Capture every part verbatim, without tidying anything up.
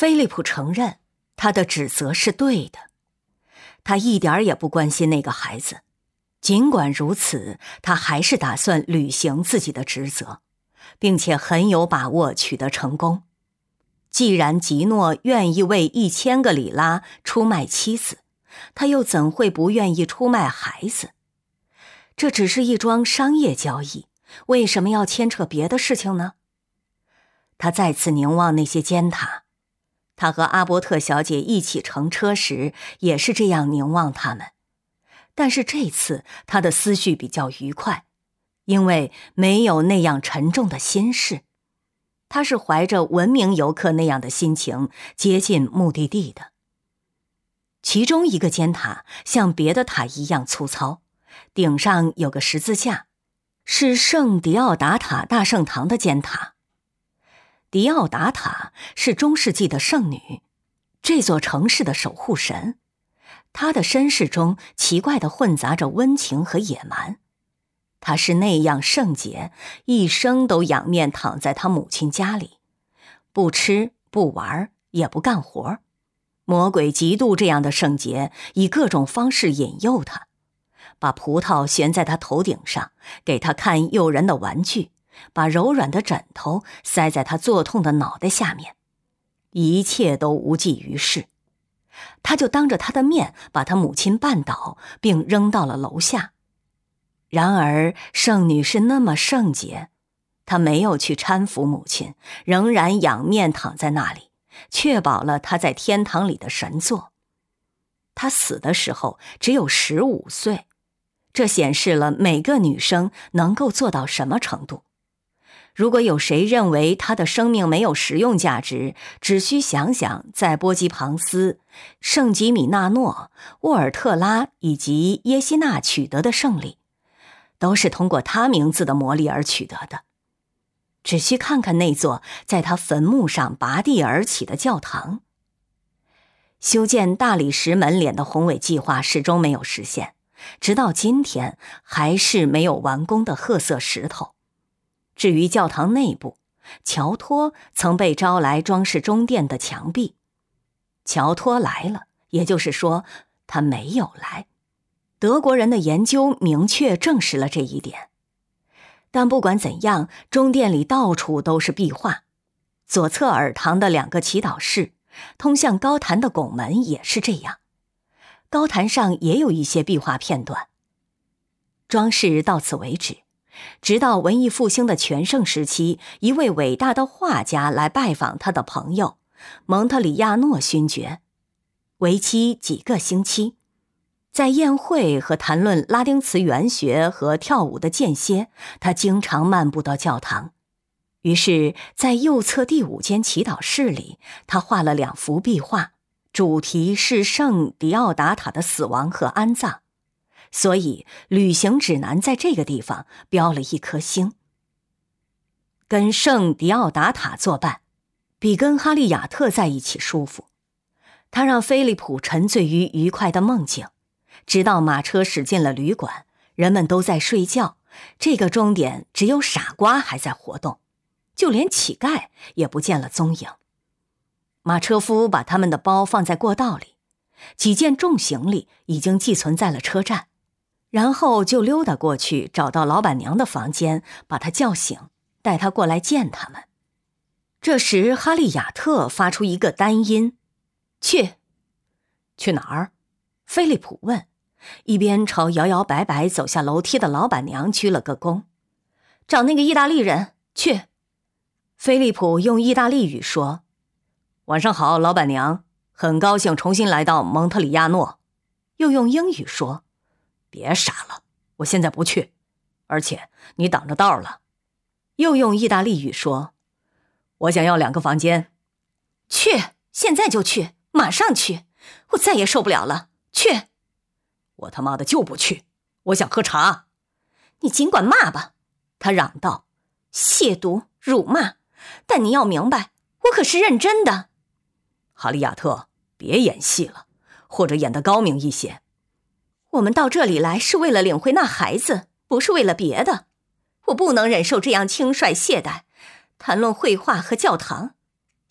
菲利普承认他的指责是对的，他一点也不关心那个孩子。尽管如此，他还是打算履行自己的职责，并且很有把握取得成功。既然吉诺愿意为一千个里拉出卖妻子，他又怎会不愿意出卖孩子？这只是一桩商业交易，为什么要牵扯别的事情呢？他再次凝望那些尖塔，他和阿伯特小姐一起乘车时也是这样凝望他们。但是这次他的思绪比较愉快，因为没有那样沉重的心事。他是怀着文明游客那样的心情接近目的地的。其中一个尖塔像别的塔一样粗糙，顶上有个十字架，是圣迪奥达塔大圣堂的尖塔。迪奥达塔是中世纪的圣女，这座城市的守护神。她的身世中奇怪地混杂着温情和野蛮。她是那样圣洁，一生都仰面躺在她母亲家里，不吃不玩也不干活。魔鬼嫉妒这样的圣洁，以各种方式引诱她，把葡萄悬在她头顶上，给她看诱人的玩具，把柔软的枕头塞在她作痛的脑袋下面，一切都无济于事。他就当着他的面把他母亲绊倒，并扔到了楼下。然而圣女是那么圣洁，她没有去搀扶母亲，仍然仰面躺在那里，确保了她在天堂里的神座。她死的时候只有十五岁，这显示了每个女生能够做到什么程度。如果有谁认为他的生命没有实用价值，只需想想在波基庞斯、圣吉米纳诺、沃尔特拉以及耶西纳取得的胜利，都是通过他名字的魔力而取得的。只需看看那座在他坟墓上拔地而起的教堂。修建大理石门脸的宏伟计划始终没有实现，直到今天还是没有完工的褐色石头。至于教堂内部，乔托曾被招来装饰中殿的墙壁。乔托来了，也就是说他没有来。德国人的研究明确证实了这一点。但不管怎样，中殿里到处都是壁画。左侧耳堂的两个祈祷室，通向高坛的拱门也是这样。高坛上也有一些壁画片段。装饰到此为止。直到文艺复兴的全盛时期，一位伟大的画家来拜访他的朋友蒙特里亚诺勋爵，为期几个星期。在宴会和谈论拉丁词原学和跳舞的间歇，他经常漫步到教堂。于是在右侧第五间祈祷室里，他画了两幅壁画，主题是圣迪奥达塔的死亡和安葬。所以旅行指南在这个地方标了一颗星。跟圣迪奥达塔作伴，比跟哈利亚特在一起舒服。他让菲利普沉醉于愉快的梦境，直到马车驶进了旅馆，人们都在睡觉，这个终点只有傻瓜还在活动，就连乞丐也不见了踪影。马车夫把他们的包放在过道里，几件重行李已经寄存在了车站。然后就溜达过去，找到老板娘的房间，把她叫醒，带她过来见他们。这时哈利亚特发出一个单音，去。去哪儿？菲利普问，一边朝摇摇摆摆走下楼梯的老板娘鞠了个躬。找那个意大利人，去。菲利普用意大利语说，晚上好，老板娘，很高兴重新来到蒙特里亚诺。又用英语说，别傻了，我现在不去，而且你挡着道了。又用意大利语说，我想要两个房间。去，现在就去，马上去，我再也受不了了，去。我他妈的就不去，我想喝茶。你尽管骂吧，他嚷道，亵渎、辱骂，但你要明白，我可是认真的。哈利亚特，别演戏了，或者演得高明一些。我们到这里来是为了领回那孩子，不是为了别的。我不能忍受这样轻率懈怠，谈论绘画和教堂。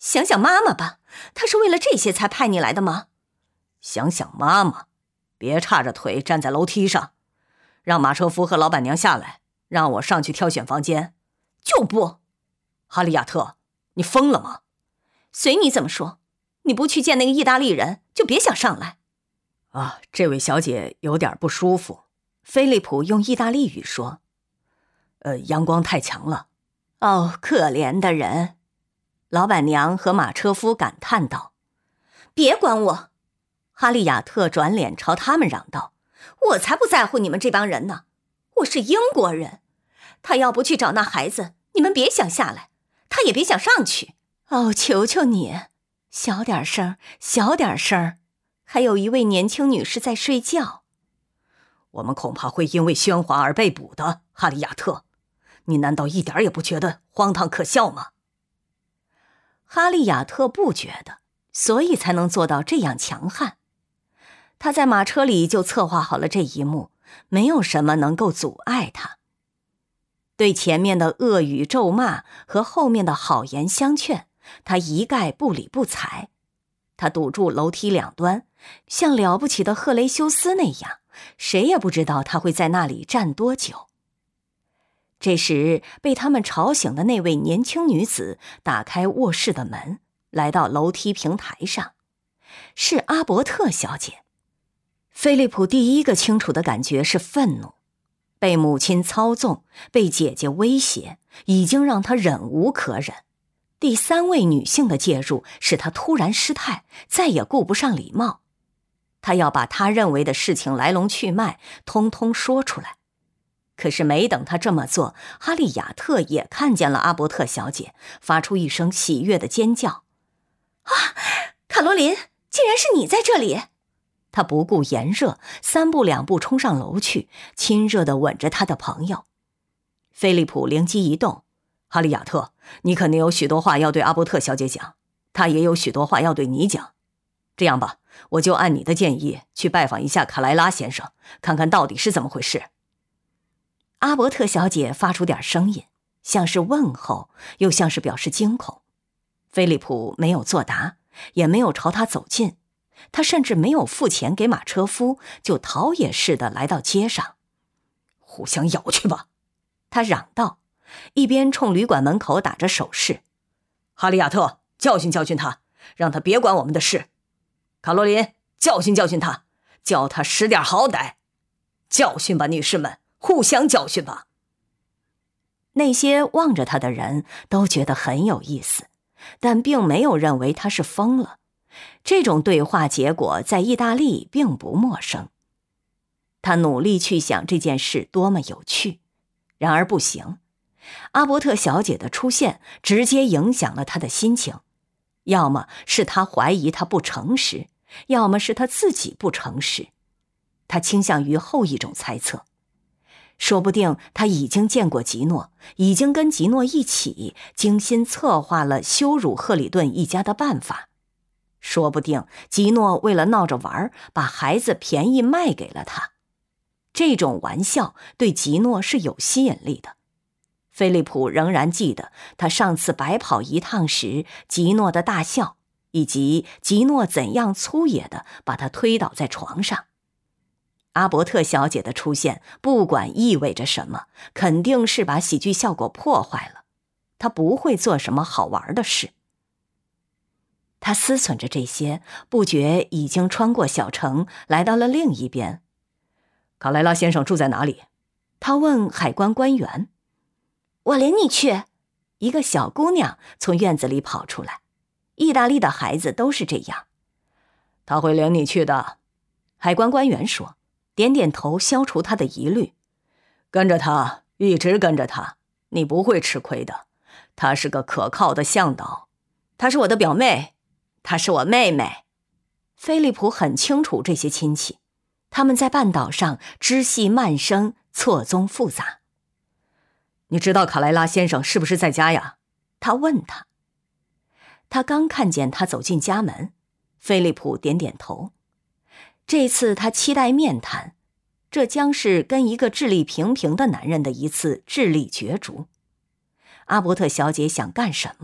想想妈妈吧，她是为了这些才派你来的吗？ 想想妈妈，别叉着腿站在楼梯上，让马车夫和老板娘下来，让我上去挑选房间。 就不。 哈利亚特，你疯了吗？ 随你怎么说，你不去见那个意大利人，就别想上来。 啊，这位小姐有点不舒服。 菲利普用意大利语说。 呃，阳光太强了。 哦，可怜的人。老板娘和马车夫感叹道。别管我。哈利亚特转脸朝他们嚷道，我才不在乎你们这帮人呢，我是英国人。他要不去找那孩子，你们别想下来，他也别想上去。哦，求求你，小点声，小点声，还有一位年轻女士在睡觉。 我们恐怕会因为喧哗而被捕的，哈利亚特，你难道一点也不觉得荒唐可笑吗？ 哈利亚特不觉得，所以才能做到这样强悍。他在马车里就策划好了这一幕，没有什么能够阻碍他。对前面的恶语咒骂和后面的好言相劝，他一概不理不睬。他堵住楼梯两端，像了不起的赫雷修斯那样，谁也不知道他会在那里站多久。这时被他们吵醒的那位年轻女子打开卧室的门，来到楼梯平台上，是阿伯特小姐。菲利普第一个清楚的感觉是愤怒，被母亲操纵，被姐姐威胁，已经让他忍无可忍。第三位女性的介入使他突然失态，再也顾不上礼貌。他要把他认为的事情来龙去脉通通说出来。可是没等他这么做，哈利亚特也看见了阿伯特小姐，发出一声喜悦的尖叫。啊，卡罗琳，竟然是你在这里！他不顾炎热，三步两步冲上楼去，亲热地吻着他的朋友。菲利普灵机一动，哈利亚特，你肯定有许多话要对阿伯特小姐讲，她也有许多话要对你讲。这样吧，我就按你的建议去拜访一下卡莱拉先生，看看到底是怎么回事。阿伯特小姐发出点声音，像是问候，又像是表示惊恐。菲利普没有作答，也没有朝他走近，他甚至没有付钱给马车夫，就逃也似的来到街上。 互相咬去吧， 他嚷道，一边冲旅馆门口打着手势。 哈利亚特，教训教训他，让他别管我们的事。卡罗琳，教训教训他，叫他识点好歹。教训吧，女士们，互相教训吧。 那些望着他的人都觉得很有意思，但并没有认为他是疯了。这种对话结果在意大利并不陌生。他努力去想这件事多么有趣，然而不行。阿伯特小姐的出现直接影响了他的心情，要么是他怀疑他不诚实，要么是他自己不诚实。他倾向于后一种猜测。说不定他已经见过吉诺，已经跟吉诺一起精心策划了羞辱赫里顿一家的办法。说不定吉诺为了闹着玩，把孩子便宜卖给了他。这种玩笑对吉诺是有吸引力的。菲利普仍然记得他上次白跑一趟时吉诺的大笑，以及吉诺怎样粗野地把他推倒在床上。阿伯特小姐的出现不管意味着什么，肯定是把喜剧效果破坏了。她不会做什么好玩的事。他思忖着这些，不觉已经穿过小城，来到了另一边。 卡莱拉先生住在哪里？ 他问海关官员。我领你去。一个小姑娘从院子里跑出来。意大利的孩子都是这样。 他会领你去的， 海关官员说，点点头消除他的疑虑。 跟着他，一直跟着他，你不会吃亏的。他是个可靠的向导。 她是我的表妹，她是我妹妹。菲利普很清楚这些亲戚，他们在半岛上支系蔓生，错综复杂。 你知道卡莱拉先生是不是在家呀？ 他问他。他刚看见他走进家门，菲利普点点头。这次他期待面谈，这将是跟一个智力平平的男人的一次智力角逐。阿伯特小姐想干什么？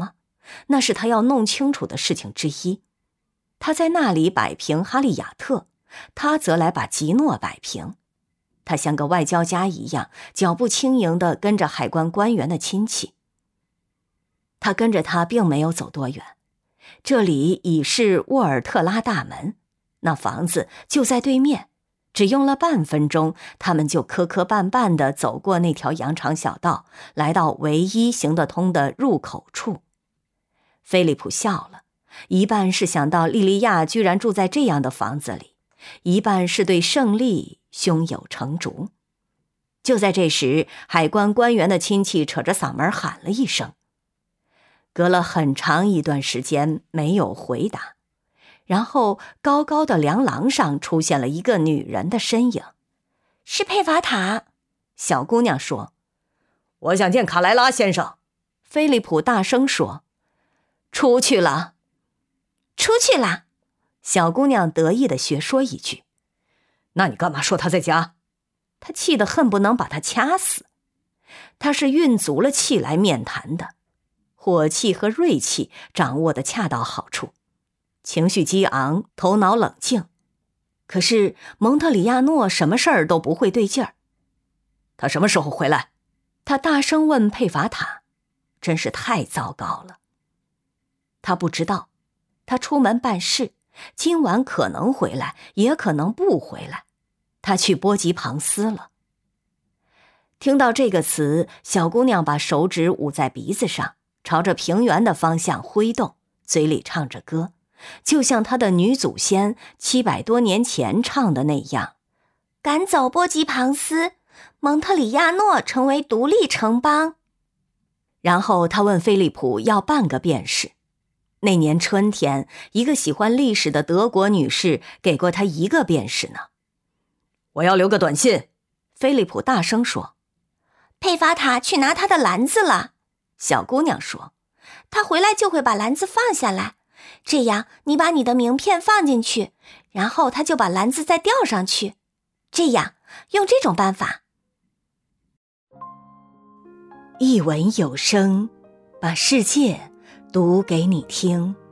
那是他要弄清楚的事情之一。他在那里摆平哈利亚特，他则来把吉诺摆平。他像个外交家一样，脚步轻盈地跟着海关官员的亲戚。他跟着他并没有走多远，这里已是沃尔特拉大门，那房子就在对面。只用了半分钟，他们就磕磕绊绊地走过那条羊肠小道，来到唯一行得通的入口处。菲利普笑了，一半是想到莉莉亚居然住在这样的房子里，一半是对胜利胸有成竹。就在这时，海关官员的亲戚扯着嗓门喊了一声，隔了很长一段时间没有回答。然后高高的梁廊上出现了一个女人的身影。是佩法塔，小姑娘说。 我想见卡莱拉先生， 菲利普大声说。出去了。出去了，小姑娘得意地学说一句。 那你干嘛说他在家？ 她气得恨不能把他掐死。她是运足了气来面谈的，火气和锐气掌握得恰到好处，情绪激昂，头脑冷静。可是蒙特里亚诺什么事儿都不会对劲儿。 他什么时候回来？ 他大声问佩法塔，真是太糟糕了。他不知道，他出门办事，今晚可能回来，也可能不回来。他去波吉庞斯了。听到这个词，小姑娘把手指捂在鼻子上，朝着平原的方向挥动，嘴里唱着歌，就像她的女祖先七百多年前唱的那样：赶走波吉庞斯，蒙特里亚诺成为独立城邦。然后他问菲利普要半个便士。那年春天，一个喜欢历史的德国女士给过他一个便士呢。 我要留个短信， 菲利普大声说。佩法塔去拿他的篮子了，小姑娘说。他回来就会把篮子放下来，这样你把你的名片放进去，然后他就把篮子再吊上去。这样，用这种办法。一文有声，把世界读给你听。